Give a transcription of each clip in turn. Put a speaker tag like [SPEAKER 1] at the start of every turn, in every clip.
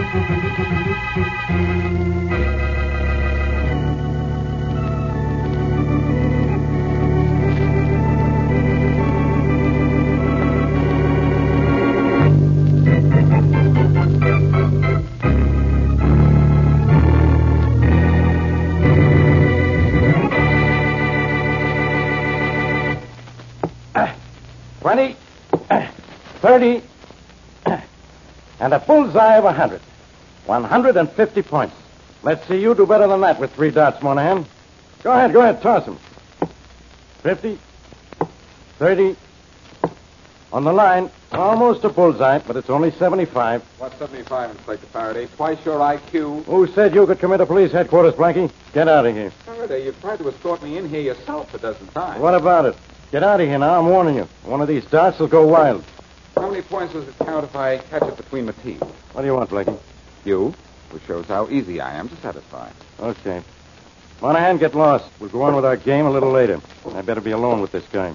[SPEAKER 1] And a bullseye of 100. 150 points. Let's see you do better than that with 3 darts, Monahan. Go ahead, toss them. 50, 30. On the line, almost a bullseye, but it's only 75.
[SPEAKER 2] What's 75, Inspector Faraday? Twice your IQ.
[SPEAKER 1] Who said you could come into police headquarters, Blackie? Get out of here.
[SPEAKER 2] Faraday, you've tried to escort me in here yourself a dozen times.
[SPEAKER 1] What about it? Get out of here now, I'm warning you. One of these darts will go wild.
[SPEAKER 2] How many points does it count if I catch it between the teeth?
[SPEAKER 1] What do you want, Blackie?
[SPEAKER 2] You, which shows how easy I am to satisfy.
[SPEAKER 1] Okay. Monahan, get lost. We'll go on with our game a little later. I better be alone with this guy.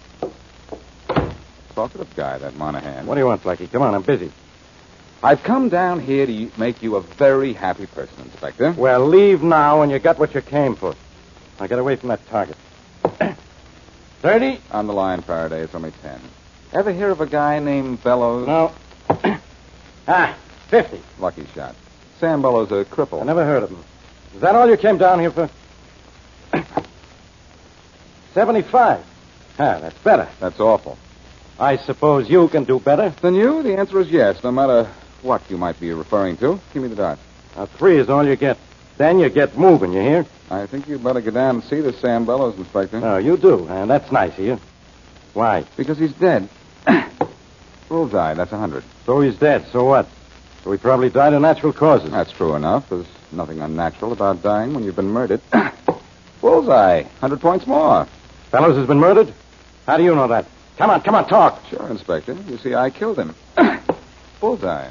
[SPEAKER 2] Talkative guy, that Monahan.
[SPEAKER 1] What do you want, Blackie? Come on, I'm busy.
[SPEAKER 2] I've come down here to make you a very happy person, Inspector.
[SPEAKER 1] Well, leave now and you got what you came for. Now get away from that target. 30?
[SPEAKER 2] On the line, Faraday. It's only 10. Ever hear of a guy named Bellows?
[SPEAKER 1] No. 50.
[SPEAKER 2] Lucky shot. Sam Bellows, a cripple.
[SPEAKER 1] I never heard of him. Is that all you came down here for? 75. That's better.
[SPEAKER 2] That's awful.
[SPEAKER 1] I suppose you can do better.
[SPEAKER 2] Than you? The answer is yes, no matter what you might be referring to. Give me the dart.
[SPEAKER 1] 3 is all you get. Then you get moving, you hear?
[SPEAKER 2] I think you'd better go down and see this Sam Bellows, Inspector.
[SPEAKER 1] Oh, you do, and that's nice of you. Why?
[SPEAKER 2] Because he's dead. Bullseye, that's 100.
[SPEAKER 1] So he's dead, so what? So he probably died of natural causes.
[SPEAKER 2] That's true enough. There's nothing unnatural about dying when you've been murdered. Bullseye, 100 points more.
[SPEAKER 1] Bellows has been murdered? How do you know that? Come on, talk.
[SPEAKER 2] Sure, Inspector. You see, I killed him. Bullseye.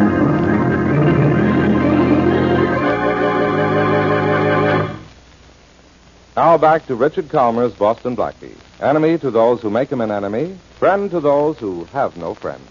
[SPEAKER 3] Now back to Richard Calmer's Boston Blackie. Enemy to those who make him an enemy, friend to those who have no friend.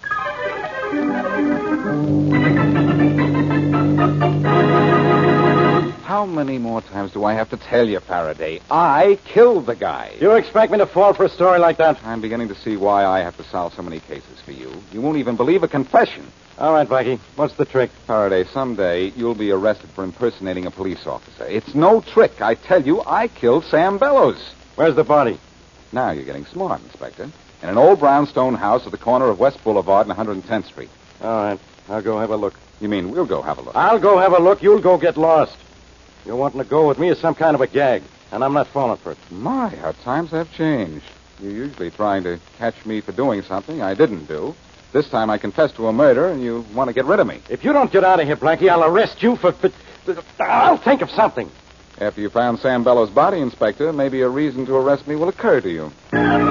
[SPEAKER 2] How many more times do I have to tell you, Faraday? I killed the guy.
[SPEAKER 1] You expect me to fall for a story like that?
[SPEAKER 2] I'm beginning to see why I have to solve so many cases for you. You won't even believe a confession.
[SPEAKER 1] All right, Blackie. What's the trick?
[SPEAKER 2] Faraday, someday you'll be arrested for impersonating a police officer. It's no trick. I tell you, I killed Sam Bellows.
[SPEAKER 1] Where's the body?
[SPEAKER 2] Now you're getting smart, Inspector. In an old brownstone house at the corner of West Boulevard and 110th Street.
[SPEAKER 1] All right. I'll go have a look.
[SPEAKER 2] You mean we'll go have a look?
[SPEAKER 1] I'll go have a look. You'll go get lost. You're wanting to go with me is some kind of a gag, and I'm not falling for it.
[SPEAKER 2] My, how times have changed. You're usually trying to catch me for doing something I didn't do. This time I confessed to a murder, and you want to get rid of me.
[SPEAKER 1] If you don't get out of here, Blackie, I'll arrest you for... I'll think of something.
[SPEAKER 2] After you found Sam Bellows' body, Inspector, maybe a reason to arrest me will occur to you.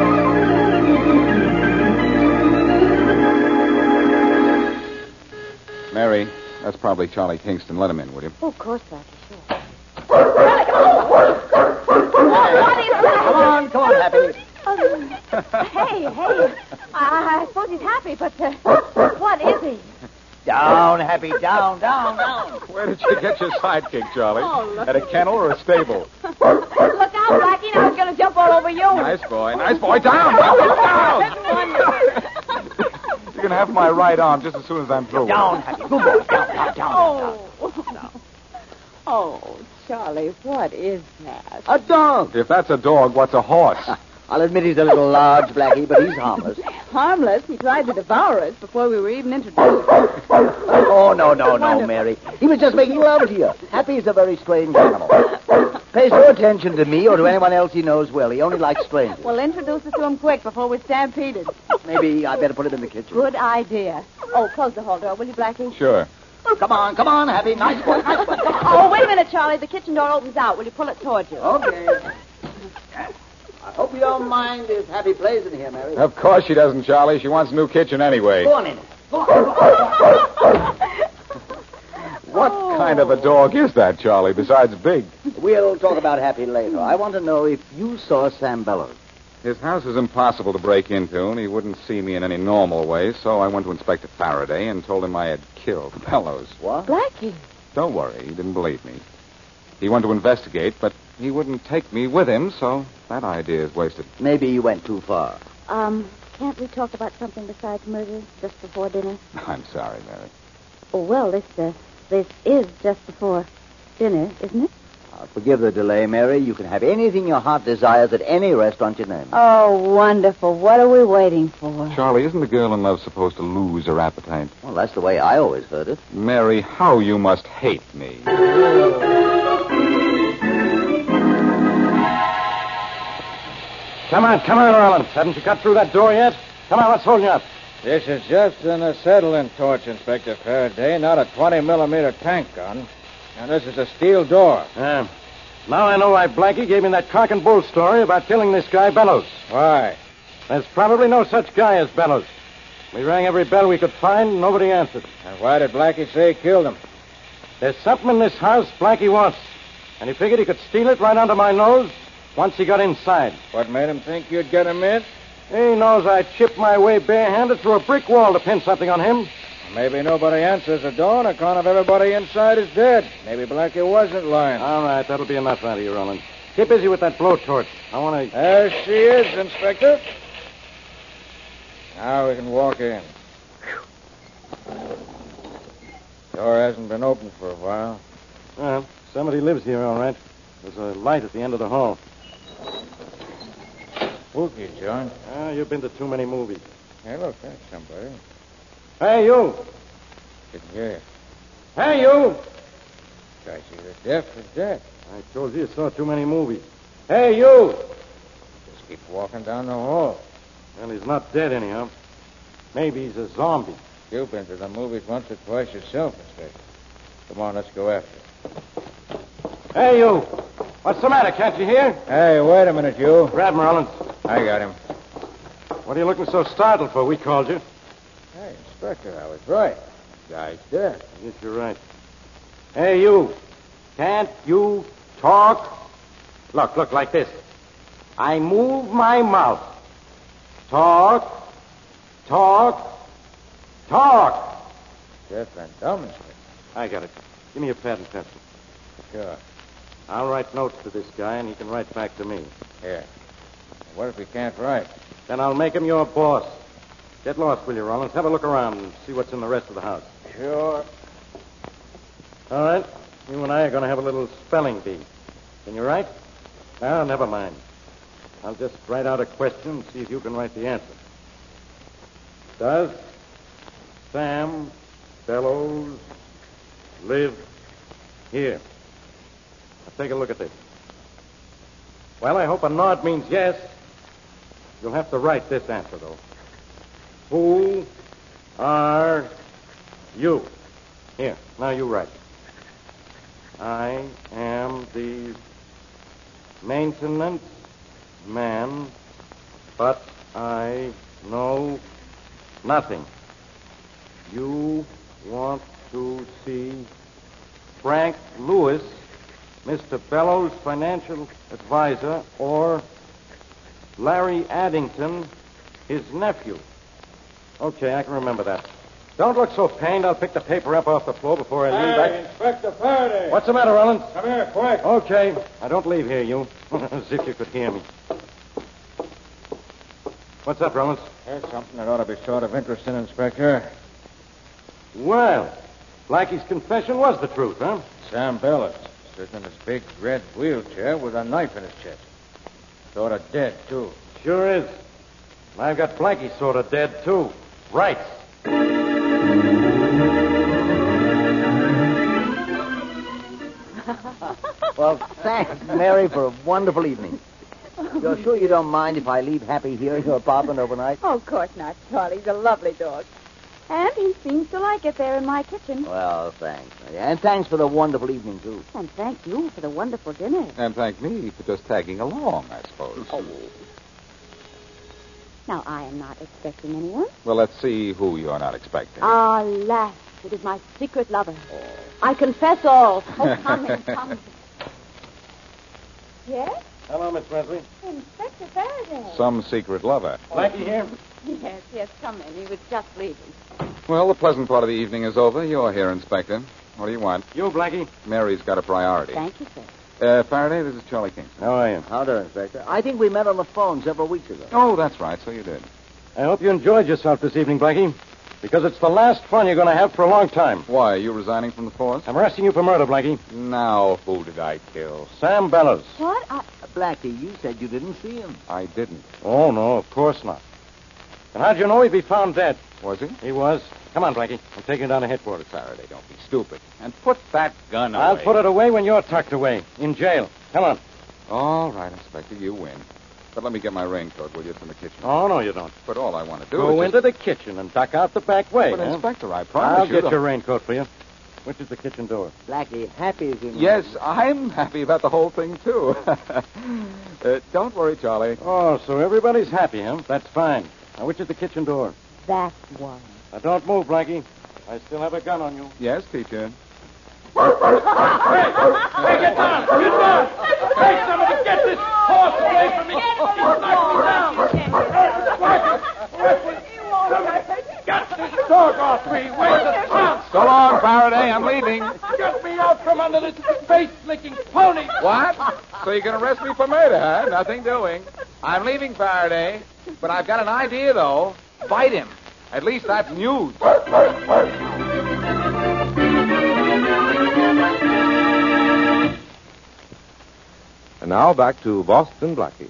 [SPEAKER 2] Mary, that's probably Charlie Kingston. Let him in, will you?
[SPEAKER 4] Oh, of course, Blackie, sure.
[SPEAKER 5] Come on, Happy.
[SPEAKER 4] Hey. I suppose he's happy, but what is he?
[SPEAKER 5] Down, Happy, down.
[SPEAKER 2] Where did you get your sidekick, Charlie?
[SPEAKER 4] Oh, look.
[SPEAKER 2] At a kennel or a stable?
[SPEAKER 4] Look out, Blackie. Now he's going to jump all over you.
[SPEAKER 2] Nice boy. Down. You're going to have my right arm just as soon as I'm through.
[SPEAKER 5] Down, Happy. Good boy. Down.
[SPEAKER 4] Oh, Charlie, what is that?
[SPEAKER 5] A dog.
[SPEAKER 2] If that's a dog, what's a horse?
[SPEAKER 5] I'll admit he's a little large, Blackie, but he's harmless.
[SPEAKER 4] Harmless. He tried to devour us before we were even introduced.
[SPEAKER 5] Oh, no, Mary. He was just making love to you. Happy's a very strange animal. Pays no attention to me or to anyone else he knows well. He only likes strangers.
[SPEAKER 4] Well, introduce us to him quick before we're stampeded.
[SPEAKER 5] Maybe I better put him in the kitchen.
[SPEAKER 4] Good idea. Oh, close the hall door, will you, Blackie?
[SPEAKER 2] Sure.
[SPEAKER 5] Come on, Happy. Nice boy.
[SPEAKER 4] Oh, wait a minute, Charlie. The kitchen door opens out. Will you pull it towards you?
[SPEAKER 5] Okay. I hope you don't mind if Happy plays in here, Mary.
[SPEAKER 2] Of course she doesn't, Charlie. She wants a new kitchen anyway.
[SPEAKER 5] Go on in. Go on.
[SPEAKER 2] What kind of a dog is that, Charlie, besides big?
[SPEAKER 5] We'll talk about Happy later. I want to know if you saw Sam Bellows.
[SPEAKER 2] His house is impossible to break into, and he wouldn't see me in any normal way, so I went to Inspector Faraday and told him I had killed Bellows.
[SPEAKER 5] What?
[SPEAKER 4] Blackie.
[SPEAKER 2] Don't worry, he didn't believe me. He wanted to investigate, but he wouldn't take me with him, so that idea is wasted.
[SPEAKER 5] Maybe you went too far.
[SPEAKER 4] Can't we talk about something besides murder just before dinner?
[SPEAKER 2] I'm sorry, Mary.
[SPEAKER 4] Oh, well, this is just before dinner, isn't it?
[SPEAKER 5] Forgive the delay, Mary. You can have anything your heart desires at any restaurant you name.
[SPEAKER 4] Oh, wonderful. What are we waiting for?
[SPEAKER 2] Charlie, isn't the girl in love supposed to lose her appetite?
[SPEAKER 5] Well, that's the way I always heard it.
[SPEAKER 2] Mary, how you must hate me.
[SPEAKER 1] Come on, Rollins. Haven't you cut through that door yet? Come on, what's holding you up?
[SPEAKER 6] This is just an acetylene torch, Inspector Faraday, not a 20-millimeter tank gun. And this is a steel door.
[SPEAKER 1] Yeah. Now I know why Blackie gave me that cock and bull story about killing this guy, Bellows.
[SPEAKER 6] Why?
[SPEAKER 1] There's probably no such guy as Bellows. We rang every bell we could find, and nobody answered.
[SPEAKER 6] And why did Blackie say he killed him?
[SPEAKER 1] There's something in this house Blackie wants, and he figured he could steal it right under my nose once he got inside.
[SPEAKER 6] What made him think you'd get him in?
[SPEAKER 1] He knows I chipped my way barehanded through a brick wall to pin something on him.
[SPEAKER 6] Maybe nobody answers the door on account of everybody inside is dead. Maybe Blackie wasn't lying.
[SPEAKER 1] All right, that'll be enough out of you, Rollins. Get busy with that blowtorch. I want to...
[SPEAKER 6] There she is, Inspector. Now we can walk in. Door hasn't been opened for a while.
[SPEAKER 1] Well, somebody lives here, all right. There's a light at the end of the hall.
[SPEAKER 6] Spooky, John.
[SPEAKER 1] You've been to too many movies.
[SPEAKER 6] Hey, look, that's somebody.
[SPEAKER 1] Hey, you!
[SPEAKER 6] Didn't hear you.
[SPEAKER 1] Hey, you!
[SPEAKER 6] Guy's either deaf or dead.
[SPEAKER 1] I told you saw too many movies. Hey, you!
[SPEAKER 6] Just keep walking down the hall.
[SPEAKER 1] Well, he's not dead anyhow. Maybe he's a zombie.
[SPEAKER 6] You've been to the movies once or twice yourself, Inspector. Come on, let's go after it.
[SPEAKER 1] Hey, you! What's the matter? Can't you hear?
[SPEAKER 6] Hey, wait a minute, you.
[SPEAKER 1] Grab him, Rollins.
[SPEAKER 6] I got him.
[SPEAKER 1] What are you looking so startled for? We called you.
[SPEAKER 6] Hey, Inspector, I was right. Guy's dead.
[SPEAKER 1] Yes, you're right. Hey, you. Can't you talk? Look, like this. I move my mouth. Talk.
[SPEAKER 6] Deaf and dumb, Inspector.
[SPEAKER 1] I got it. Give me a pad and pencil.
[SPEAKER 6] Sure.
[SPEAKER 1] I'll write notes to this guy, and he can write back to me.
[SPEAKER 6] Here. What if he can't write?
[SPEAKER 1] Then I'll make him your boss. Get lost, will you, Rollins? Have a look around and see what's in the rest of the house.
[SPEAKER 6] Sure.
[SPEAKER 1] All right. You and I are going to have a little spelling bee. Can you write? No, never mind. I'll just write out a question and see if you can write the answer. Does Sam Bellows live here? Now take a look at this. Well, I hope a nod means yes. You'll have to write this answer, though. Who are you? Here, now you write. I am the maintenance man, but I know nothing. You want to see Frank Lewis, Mr. Bellows' financial advisor, or Larry Addington, his nephew. Okay, I can remember that. Don't look so pained. I'll pick the paper up off the floor before I leave.
[SPEAKER 6] Hey, Inspector Faraday.
[SPEAKER 1] What's the matter, Rollins?
[SPEAKER 6] Come here, quick.
[SPEAKER 1] Okay. I don't leave here, you. As if you could hear me. What's up, Rollins?
[SPEAKER 6] Here's something that ought to be sort of interesting, Inspector.
[SPEAKER 1] Well, Blackie's confession was the truth, huh?
[SPEAKER 6] Sam Bellows sitting in his big red wheelchair with a knife in his chest. Sort of dead, too.
[SPEAKER 1] Sure is. And I've got Blackie sort of dead, too. Right.
[SPEAKER 5] Well, thanks, Mary, for a wonderful evening. You're sure you don't mind if I leave Happy here in your apartment overnight?
[SPEAKER 4] Oh, of course not, Charlie. He's a lovely dog. And he seems to like it there in my kitchen.
[SPEAKER 5] Well, thanks. And thanks for the wonderful evening, too.
[SPEAKER 4] And thank you for the wonderful dinner.
[SPEAKER 2] And thank me for just tagging along, I suppose.
[SPEAKER 4] Oh. Now, I am not expecting anyone.
[SPEAKER 2] Well, let's see who you're not expecting.
[SPEAKER 4] Alas, it is my secret lover. I confess all. Oh, come in, come. Yes?
[SPEAKER 1] Hello, Miss Wesley.
[SPEAKER 4] Inspector Faraday.
[SPEAKER 2] Some secret lover.
[SPEAKER 1] Blackie here?
[SPEAKER 4] Yes, come in. He was just leaving.
[SPEAKER 2] Well, the pleasant part of the evening is over. You're here, Inspector. What do you want?
[SPEAKER 1] You, Blackie?
[SPEAKER 2] Mary's got a priority.
[SPEAKER 4] Thank you, sir.
[SPEAKER 2] Faraday, this is Charlie Kingston.
[SPEAKER 1] How are you?
[SPEAKER 5] Howdy, Inspector. I think we met on the phone several weeks ago.
[SPEAKER 2] Oh, that's right. So you did.
[SPEAKER 1] I hope you enjoyed yourself this evening, Blackie, because it's the last fun you're going to have for a long time.
[SPEAKER 2] Why, are you resigning from the force?
[SPEAKER 1] I'm arresting you for murder, Blackie.
[SPEAKER 2] Now, who did I kill?
[SPEAKER 1] Sam Bellows.
[SPEAKER 4] What?
[SPEAKER 5] Blackie, you said you didn't see him.
[SPEAKER 2] I didn't.
[SPEAKER 1] Oh, no, of course not. And how'd you know he'd be found dead?
[SPEAKER 2] Was he?
[SPEAKER 1] He was. Come on, Blackie. I'm taking you down to headquarters.
[SPEAKER 2] Faraday, don't be stupid. And put that gun away.
[SPEAKER 1] I'll put it away when you're tucked away. In jail. Come on.
[SPEAKER 2] All right, Inspector, you win. But let me get my raincoat, will you? It's in the kitchen.
[SPEAKER 1] Oh, no, you don't.
[SPEAKER 2] But all I want to do
[SPEAKER 1] Go
[SPEAKER 2] is
[SPEAKER 1] into the kitchen and duck out the back way.
[SPEAKER 2] But,
[SPEAKER 1] huh?
[SPEAKER 2] Inspector, I promise
[SPEAKER 1] I'll
[SPEAKER 2] you...
[SPEAKER 1] get your raincoat for you. Which is the kitchen door?
[SPEAKER 5] Blackie, Happy's in
[SPEAKER 2] Yes, I'm happy about the whole thing, too. Don't worry, Charlie.
[SPEAKER 1] Oh, so everybody's happy, huh? That's fine. Now, which is the kitchen door?
[SPEAKER 4] That one.
[SPEAKER 1] Now, don't move, Blackie. I still have a gun on you.
[SPEAKER 2] Yes, teacher.
[SPEAKER 1] Hey, get down! Get down! Hey, somebody, get this horse away from me! He knocked me down! Get this dog off me! Where's the town?
[SPEAKER 2] So long, Faraday. I'm leaving.
[SPEAKER 1] Get me out from under this face-licking pony!
[SPEAKER 2] What? So you can arrest me for murder, huh? Nothing doing. I'm leaving, Faraday. But I've got an idea, though. Fight him. At least that's news.
[SPEAKER 3] And now back to Boston Blackie.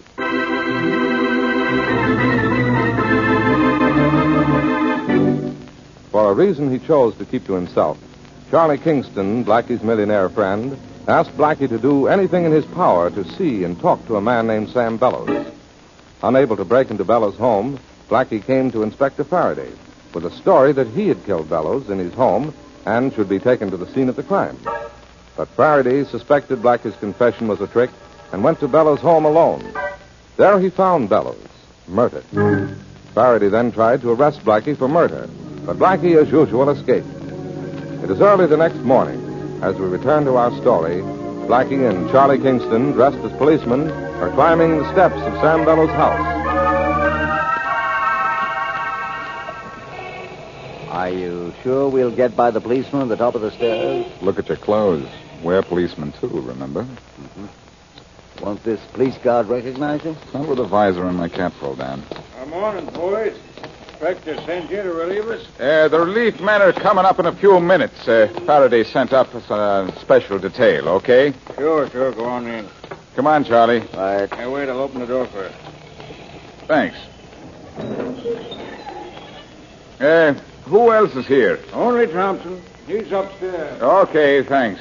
[SPEAKER 3] For a reason he chose to keep to himself, Charlie Kingston, Blackie's millionaire friend, asked Blackie to do anything in his power to see and talk to a man named Sam Bellows. Unable to break into Bellows' home, Blackie came to Inspector Faraday with a story that he had killed Bellows in his home and should be taken to the scene of the crime. But Faraday suspected Blackie's confession was a trick and went to Bellows' home alone. There he found Bellows, murdered. Faraday then tried to arrest Blackie for murder, but Blackie, as usual, escaped. It is early the next morning. As we return to our story, Blackie and Charlie Kingston, dressed as policemen, are climbing the steps of Sam Bellows' house.
[SPEAKER 5] Are you sure we'll get by the policeman at the top of the stairs?
[SPEAKER 2] Look at your clothes. We're policemen, too, remember?
[SPEAKER 5] Won't this police guard recognize you?
[SPEAKER 2] Not with a visor and my cap pulled down.
[SPEAKER 6] Good morning, boys. Inspector sent you to relieve us?
[SPEAKER 2] The relief men are coming up in a few minutes. Faraday sent up a special detail, okay?
[SPEAKER 6] Sure, go on in.
[SPEAKER 2] Come on, Charlie.
[SPEAKER 5] Right.
[SPEAKER 6] Hey, wait, I'll open the door first.
[SPEAKER 2] Thanks. Who else is here?
[SPEAKER 6] Only Thompson. He's upstairs.
[SPEAKER 2] Okay, thanks.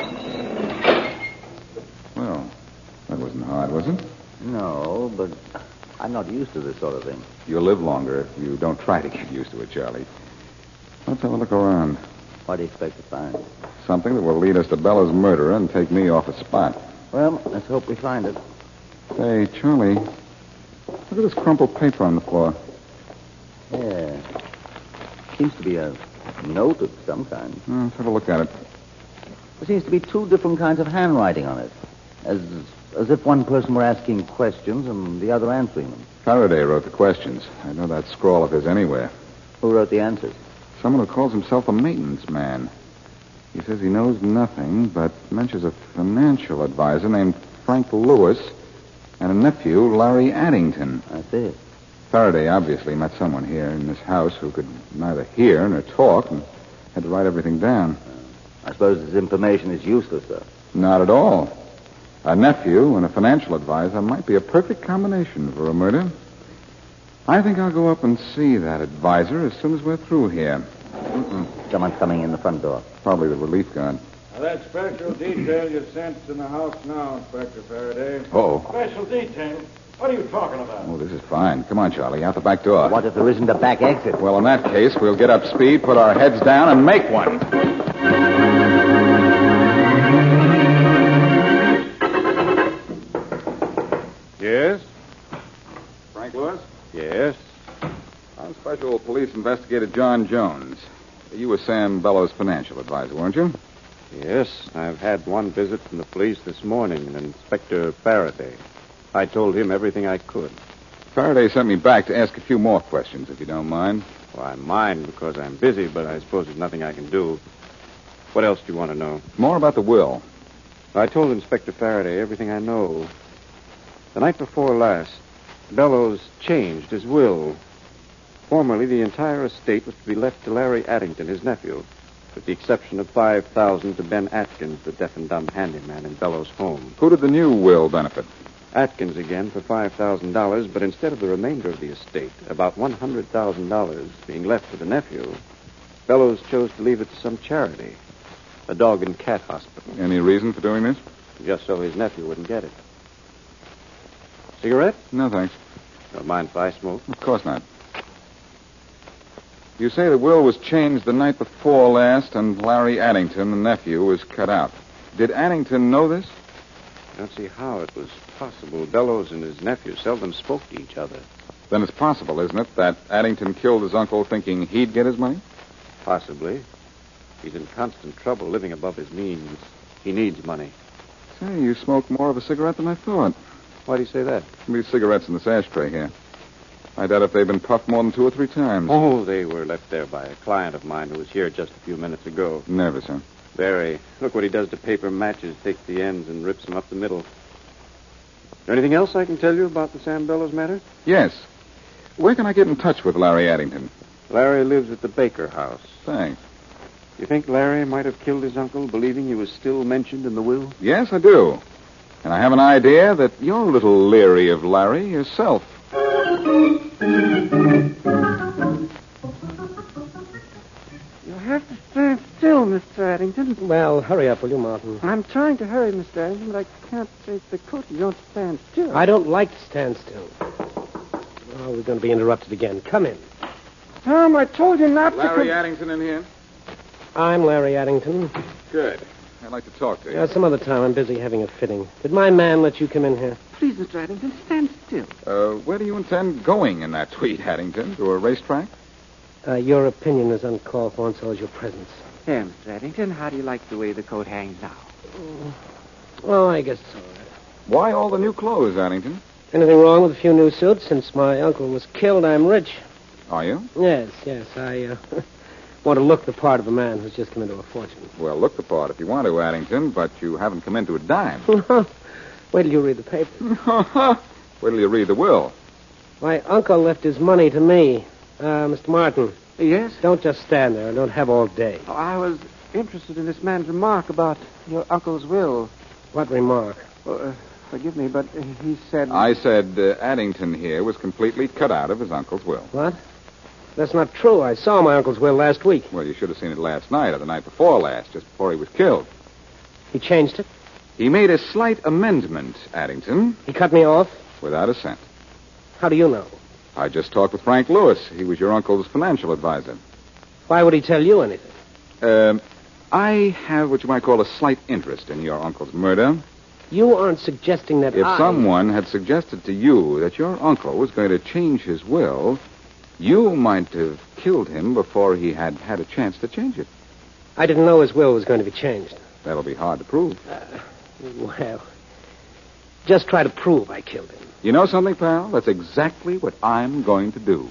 [SPEAKER 2] Well, that wasn't hard, was it?
[SPEAKER 5] No, but I'm not used to this sort of thing.
[SPEAKER 2] You'll live longer if you don't try to get used to it, Charlie. Let's have a look around.
[SPEAKER 5] What do you expect to find?
[SPEAKER 2] Something that will lead us to Bella's murderer and take me off the spot.
[SPEAKER 5] Well, let's hope we find it.
[SPEAKER 2] Say, Charlie, look at this crumpled paper on the floor.
[SPEAKER 5] Yeah. Seems to be a note of some kind.
[SPEAKER 2] Let's have a look at it.
[SPEAKER 5] There seems to be two different kinds of handwriting on it. As if one person were asking questions and the other answering them.
[SPEAKER 2] Faraday wrote the questions. I know that scrawl of his anywhere.
[SPEAKER 5] Who wrote the answers?
[SPEAKER 2] Someone who calls himself a maintenance man. He says he knows nothing, but mentions a financial advisor named Frank Lewis and a nephew, Larry Addington.
[SPEAKER 5] I see.
[SPEAKER 2] Faraday obviously met someone here in this house who could neither hear nor talk and had to write everything down.
[SPEAKER 5] I suppose this information is useless, though.
[SPEAKER 2] Not at all. A nephew and a financial advisor might be a perfect combination for a murder. I think I'll go up and see that advisor as soon as we're through here.
[SPEAKER 5] Someone's coming in the front door.
[SPEAKER 2] Probably the relief guard.
[SPEAKER 6] Now, that special detail you sent in the house now, Inspector Faraday.
[SPEAKER 2] Oh.
[SPEAKER 1] Special detail? What are you talking about?
[SPEAKER 2] Oh, this is fine. Come on, Charlie, out the back door.
[SPEAKER 5] What if there isn't a back exit?
[SPEAKER 2] Well, in that case, we'll get up speed, put our heads down, and make one.
[SPEAKER 6] Yes?
[SPEAKER 2] Frank Lewis?
[SPEAKER 6] Yes.
[SPEAKER 2] I'm Special Police Investigator John Jones. You were Sam Bellows' financial advisor, weren't you?
[SPEAKER 7] Yes, I've had one visit from the police this morning, an Inspector Faraday. I told him everything I could.
[SPEAKER 2] Faraday sent me back to ask a few more questions, if you don't mind.
[SPEAKER 7] Well, I mind because I'm busy, but I suppose there's nothing I can do. What else do you want to know?
[SPEAKER 2] More about the will.
[SPEAKER 7] I told Inspector Faraday everything I know. The night before last, Bellows changed his will. Formerly, the entire estate was to be left to Larry Addington, his nephew, with the exception of $5,000 to Ben Atkins, the deaf and dumb handyman in Bellows' home.
[SPEAKER 2] Who did the new will benefit?
[SPEAKER 7] Atkins again for $5,000, but instead of the remainder of the estate, about $100,000 being left to the nephew, Bellows chose to leave it to some charity, a dog and cat hospital.
[SPEAKER 2] Any reason for doing this?
[SPEAKER 7] Just so his nephew wouldn't get it. Cigarette?
[SPEAKER 2] No, thanks.
[SPEAKER 7] Don't mind if I smoke.
[SPEAKER 2] Of course not. You say the will was changed the night before last, and Larry Addington, the nephew, was cut out. Did Addington know this?
[SPEAKER 7] I don't see how it was possible. Bellows and his nephew seldom spoke to each other.
[SPEAKER 2] Then it's possible, isn't it, that Addington killed his uncle thinking he'd get his money?
[SPEAKER 7] Possibly. He's in constant trouble living above his means. He needs money.
[SPEAKER 2] Say, you smoke more of a cigarette than I thought.
[SPEAKER 7] Why do you say that?
[SPEAKER 2] These cigarettes in this ashtray here. I doubt if they've been puffed more than 2 or 3 times.
[SPEAKER 7] Oh, they were left there by a client of mine who was here just a few minutes ago.
[SPEAKER 2] Nervous, huh?
[SPEAKER 7] Very. Look what he does to paper matches. Takes the ends and rips them up the middle. Is there anything else I can tell you about the Sam Bellows matter?
[SPEAKER 2] Yes. Where can I get in touch with Larry Addington?
[SPEAKER 7] Larry lives at the Baker house.
[SPEAKER 2] Thanks.
[SPEAKER 7] You think Larry might have killed his uncle, believing he was still mentioned in the will?
[SPEAKER 2] Yes, I do. And I have an idea that you're a little leery of Larry yourself.
[SPEAKER 8] You'll have to stand still, Mr. Addington.
[SPEAKER 9] Well, hurry up, will you, Martin?
[SPEAKER 8] I'm trying to hurry, Mr. Addington, but I can't take the coat. You don't stand still.
[SPEAKER 9] I don't like to stand still. Oh, we're going to be interrupted again. Come in.
[SPEAKER 8] Tom, I told you not
[SPEAKER 2] Larry Addington in here?
[SPEAKER 9] I'm Larry Addington.
[SPEAKER 2] Good. I'd like to talk to you.
[SPEAKER 9] Some other time. I'm busy having a fitting. Did my man let you come in here?
[SPEAKER 8] Please, Mr. Addington, stand still.
[SPEAKER 2] Where do you intend going in that tweet, Addington? To a racetrack?
[SPEAKER 9] Your opinion is uncalled for, and so is your presence.
[SPEAKER 8] There, Mr. Addington, how do you like the way the coat hangs now?
[SPEAKER 9] Oh, I guess it's all right.
[SPEAKER 2] Why all the new clothes, Addington?
[SPEAKER 9] Anything wrong with a few new suits? Since my uncle was killed, I'm rich.
[SPEAKER 2] Are you?
[SPEAKER 9] Yes. I want to look the part of a man who's just come into a fortune.
[SPEAKER 2] Well, look the part if you want to, Addington, but you haven't come into a dime.
[SPEAKER 9] Wait till you read the paper.
[SPEAKER 2] Wait till you read the will.
[SPEAKER 9] My uncle left his money to me. Mr. Martin.
[SPEAKER 8] Yes?
[SPEAKER 9] Don't just stand there. Don't have all day.
[SPEAKER 8] Oh, I was interested in this man's remark about your uncle's will.
[SPEAKER 9] What remark?
[SPEAKER 8] Forgive me, but he said...
[SPEAKER 2] I said Addington here was completely cut out of his uncle's will.
[SPEAKER 9] What? That's not true. I saw my uncle's will last week.
[SPEAKER 2] Well, you should have seen it last night or the night before last, just before he was killed.
[SPEAKER 9] He changed it?
[SPEAKER 2] He made a slight amendment, Addington.
[SPEAKER 9] He cut me off?
[SPEAKER 2] Without a cent.
[SPEAKER 9] How do you know?
[SPEAKER 2] I just talked with Frank Lewis. He was your uncle's financial advisor.
[SPEAKER 9] Why would he tell you anything?
[SPEAKER 2] I have what you might call a slight interest in your uncle's murder.
[SPEAKER 9] You aren't suggesting that
[SPEAKER 2] If someone had suggested to you that your uncle was going to change his will, you might have killed him before he had had a chance to change it.
[SPEAKER 9] I didn't know his will was going to be changed.
[SPEAKER 2] That'll be hard to prove.
[SPEAKER 9] Well, just try to prove I killed him.
[SPEAKER 2] You know something, pal? That's exactly what I'm going to do.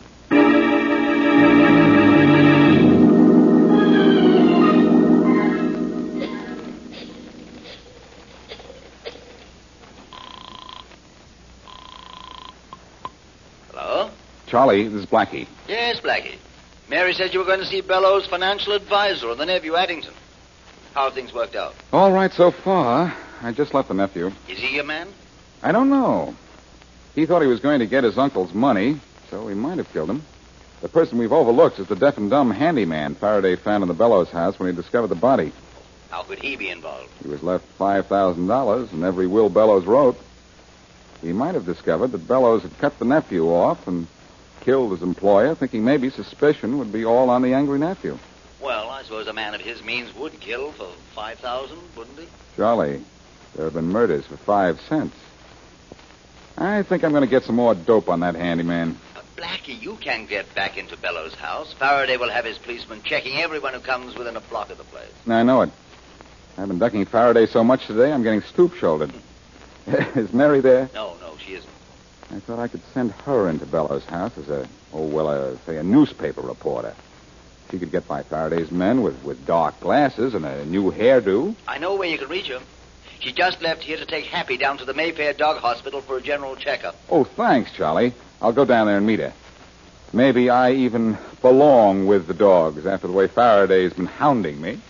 [SPEAKER 5] Hello?
[SPEAKER 2] Charlie, this is Blackie.
[SPEAKER 5] Yes, Blackie. Mary said you were going to see Bellows' financial advisor and the nephew, Addington. How have things worked out?
[SPEAKER 2] All right so far. I just left the nephew.
[SPEAKER 5] Is he your man?
[SPEAKER 2] I don't know. He thought he was going to get his uncle's money, so he might have killed him. The person we've overlooked is the deaf and dumb handyman Faraday found in the Bellows house when he discovered the body.
[SPEAKER 5] How could he be involved?
[SPEAKER 2] He was left $5,000 in every will Bellows wrote. He might have discovered that Bellows had cut the nephew off and killed his employer, thinking maybe suspicion would be all on the angry nephew.
[SPEAKER 5] Well, I suppose a man of his means would kill for $5,000, wouldn't he?
[SPEAKER 2] Charlie, there have been murders for 5 cents. I think I'm going to get some more dope on that handyman.
[SPEAKER 5] Blackie, you can't get back into Bellows' house. Faraday will have his policemen checking everyone who comes within a block of the place.
[SPEAKER 2] I know it. I've been ducking Faraday so much today, I'm getting stoop-shouldered. Is Mary there?
[SPEAKER 5] No, she isn't.
[SPEAKER 2] I thought I could send her into Bellows' house as a newspaper reporter. She could get by Faraday's men with dark glasses and a new hairdo.
[SPEAKER 5] I know where you can reach her. She just left here to take Happy down to the Mayfair Dog Hospital for a general checkup.
[SPEAKER 2] Oh, thanks, Charlie. I'll go down there and meet her. Maybe I even belong with the dogs after the way Faraday's been hounding me.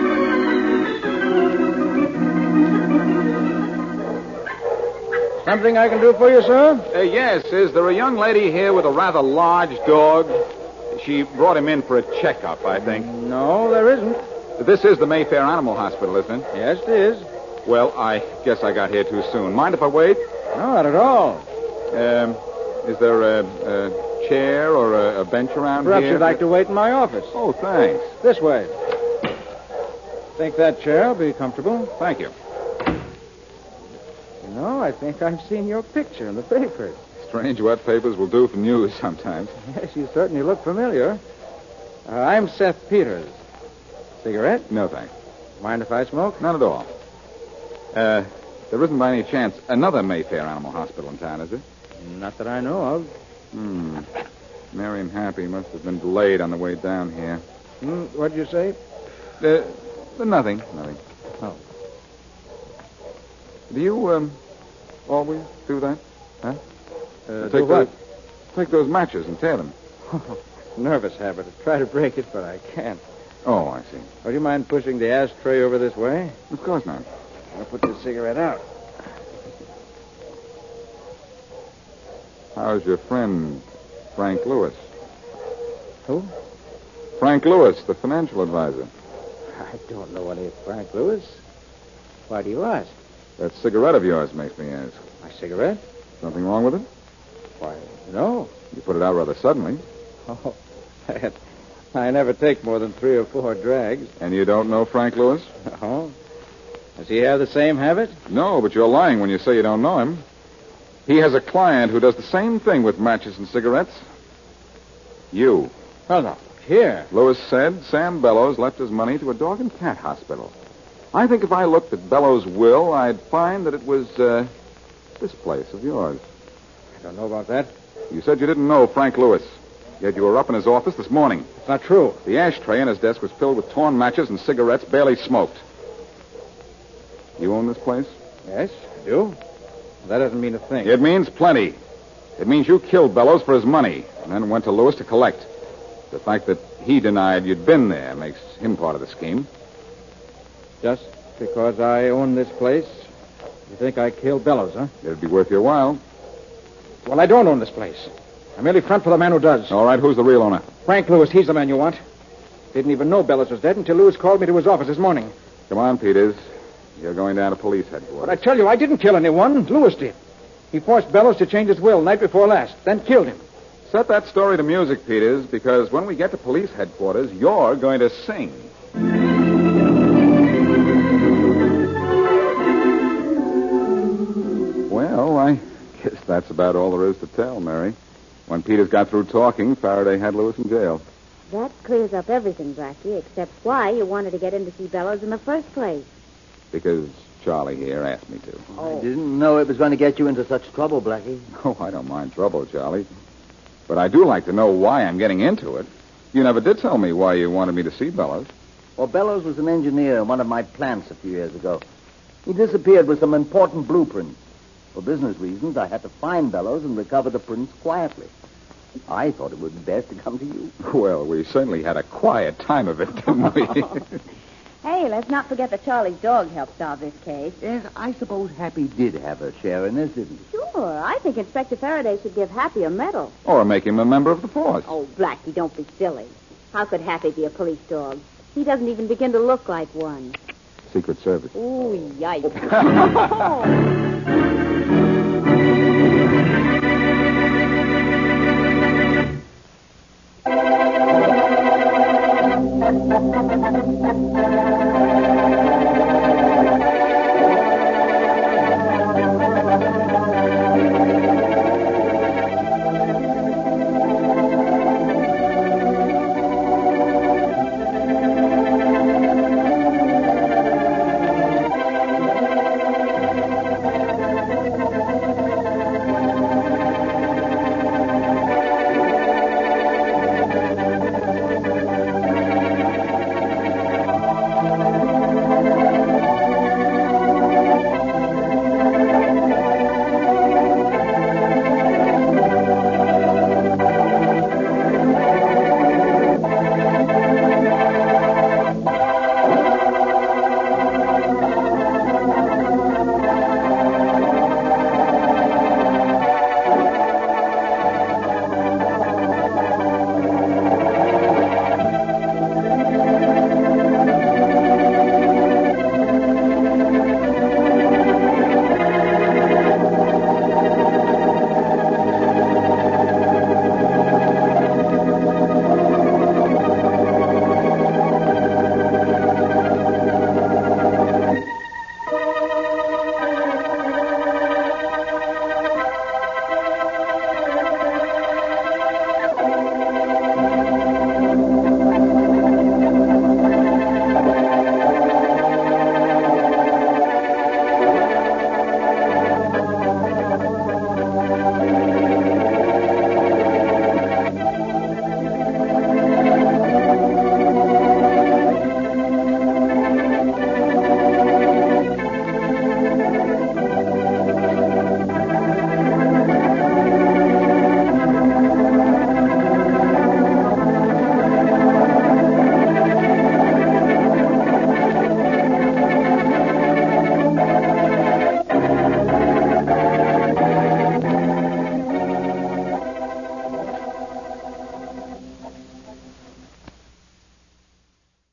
[SPEAKER 6] Something I can do for you, sir?
[SPEAKER 2] Yes. Is there a young lady here with a rather large dog? She brought him in for a checkup, I think.
[SPEAKER 6] No, there isn't.
[SPEAKER 2] This is the Mayfair Animal Hospital, isn't it?
[SPEAKER 6] Yes, it is.
[SPEAKER 2] Well, I guess I got here too soon. Mind if I wait?
[SPEAKER 6] No, not at all.
[SPEAKER 2] Is there a chair or a bench around
[SPEAKER 6] Perhaps
[SPEAKER 2] here?
[SPEAKER 6] you'd like to wait in my office.
[SPEAKER 2] Oh, thanks.
[SPEAKER 6] This way. Think that chair will be comfortable?
[SPEAKER 2] Thank you.
[SPEAKER 6] You know, I think I've seen your picture in the papers.
[SPEAKER 2] Strange what papers will do for news sometimes.
[SPEAKER 6] Yes, you certainly look familiar. I'm Seth Peters. Cigarette?
[SPEAKER 2] No, thanks.
[SPEAKER 6] Mind if I smoke?
[SPEAKER 2] Not at all. There isn't by any chance another Mayfair Animal Hospital in town, is there?
[SPEAKER 6] Not that I know of.
[SPEAKER 2] Mary and Happy must have been delayed on the way down here.
[SPEAKER 6] What'd you say?
[SPEAKER 2] Nothing.
[SPEAKER 6] Oh.
[SPEAKER 2] Do you, always do that? Huh?
[SPEAKER 6] Do what?
[SPEAKER 2] Take those matches and tear them.
[SPEAKER 6] Nervous habit. I try to break it, but I can't.
[SPEAKER 2] Oh, I see.
[SPEAKER 6] Would you mind pushing the ashtray over this way?
[SPEAKER 2] Of course not.
[SPEAKER 6] I'll put this cigarette out.
[SPEAKER 2] How's your friend, Frank Lewis?
[SPEAKER 6] Who?
[SPEAKER 2] Frank Lewis, the financial advisor.
[SPEAKER 6] I don't know any Frank Lewis. Why do you ask?
[SPEAKER 2] That cigarette of yours makes me ask.
[SPEAKER 6] My cigarette?
[SPEAKER 2] Something wrong with it?
[SPEAKER 6] Why, no.
[SPEAKER 2] You put it out rather suddenly.
[SPEAKER 6] Oh, I never take more than 3 or 4 drags.
[SPEAKER 2] And you don't know Frank Lewis?
[SPEAKER 6] Oh? Does he have the same habit?
[SPEAKER 2] No, but you're lying when you say you don't know him. He has a client who does the same thing with matches and cigarettes. You.
[SPEAKER 6] Well, no. Here.
[SPEAKER 2] Lewis said Sam Bellows left his money to a dog and cat hospital. I think if I looked at Bellows' will, I'd find that it was, this place of yours.
[SPEAKER 6] I don't know about that.
[SPEAKER 2] You said you didn't know Frank Lewis. Yet you were up in his office this morning.
[SPEAKER 6] It's not true.
[SPEAKER 2] The ashtray in his desk was filled with torn matches and cigarettes barely smoked. You own this place?
[SPEAKER 6] Yes, I do. That doesn't mean a thing.
[SPEAKER 2] It means plenty. It means you killed Bellows for his money and then went to Lewis to collect. The fact that he denied you'd been there makes him part of the scheme.
[SPEAKER 6] Just because I own this place, you think I killed Bellows, huh?
[SPEAKER 2] It'd be worth your while.
[SPEAKER 6] Well, I don't own this place. I merely front for the man who does.
[SPEAKER 2] All right, who's the real owner?
[SPEAKER 6] Frank Lewis, he's the man you want. Didn't even know Bellows was dead until Lewis called me to his office this morning.
[SPEAKER 2] Come on, Peters. You're going down to police headquarters.
[SPEAKER 6] But I tell you, I didn't kill anyone. Lewis did. He forced Bellows to change his will night before last, then killed him.
[SPEAKER 2] Set that story to music, Peters, because when we get to police headquarters, you're going to sing. Well, I guess that's about all there is to tell, Mary. When Peters got through talking, Faraday had Lewis in jail.
[SPEAKER 4] That clears up everything, Blackie, except why you wanted to get in to see Bellows in the first place.
[SPEAKER 2] Because Charlie here asked me to.
[SPEAKER 5] I didn't know it was going to get you into such trouble, Blackie.
[SPEAKER 2] Oh, I don't mind trouble, Charlie. But I do like to know why I'm getting into it. You never did tell me why you wanted me to see Bellows.
[SPEAKER 5] Well, Bellows was an engineer in one of my plants a few years ago. He disappeared with some important blueprints. For business reasons, I had to find Bellows and recover the prints quietly. I thought it would be best to come to you.
[SPEAKER 2] Well, we certainly had a quiet time of it, didn't we?
[SPEAKER 4] Hey, let's not forget that Charlie's dog helped solve this case.
[SPEAKER 5] Yes, I suppose Happy did have her share in this, didn't he?
[SPEAKER 4] Sure. I think Inspector Faraday should give Happy a medal.
[SPEAKER 2] Or make him a member of the force.
[SPEAKER 4] Oh, Blackie, don't be silly. How could Happy be a police dog? He doesn't even begin to look like one.
[SPEAKER 2] Secret Service.
[SPEAKER 4] Ooh, yikes.